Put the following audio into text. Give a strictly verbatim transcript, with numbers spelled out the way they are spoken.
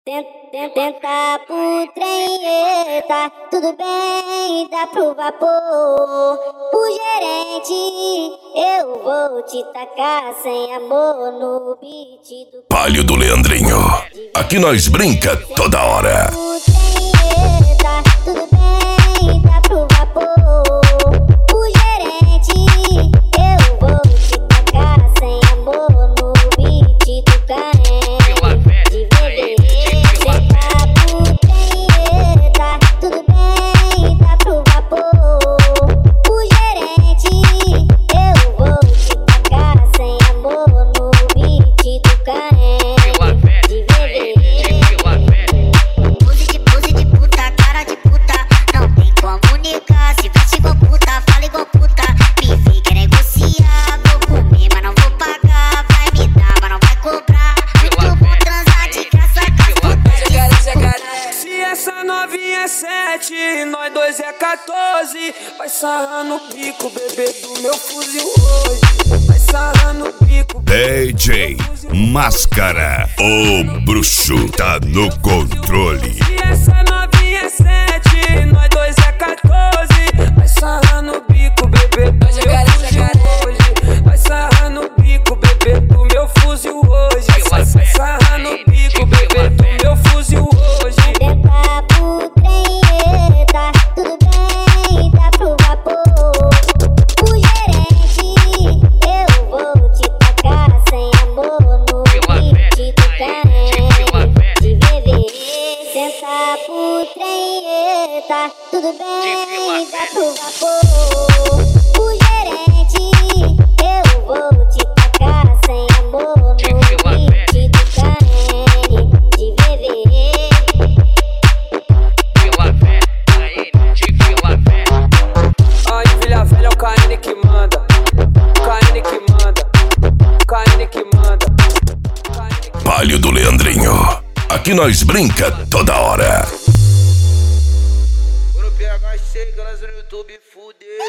Tenta pro trem, tá tudo bem, dá pro vapor. O gerente, eu vou te tacar sem amor no beat do Palio do Leandrinho. Aqui nós brinca toda hora. O trem, tá tudo bem, dá pro vapor. O gerente, eu vou te tacar sem amor no beat do carente. Nós dois é quatorze, vai sarrar no pico, bebê do meu fuzil hoje. Vai sarrar no pico. D J Máscara, o bruxo tá no controle. Se essa novinha é sete, nós dois é quatorze, vai sarrar no bico, bebê do meu fuzil hoje. Vai sarrar no bico, bebê do meu fuzil hoje. Vai sarrar no bico, bebê do meu fuzil hoje. Pro trem, tá tudo bem, dá pro vapor. O gerente, eu vou te tacar sem amor no beat do carene de viver. Vila Velha, de Vila Velha. Ai, Vila Velha é o K N que manda, K N que manda, K N que manda. Palio do Leandrinho. Aqui nós brinca toda hora. Quando pega, chega, nós no YouTube, fuder.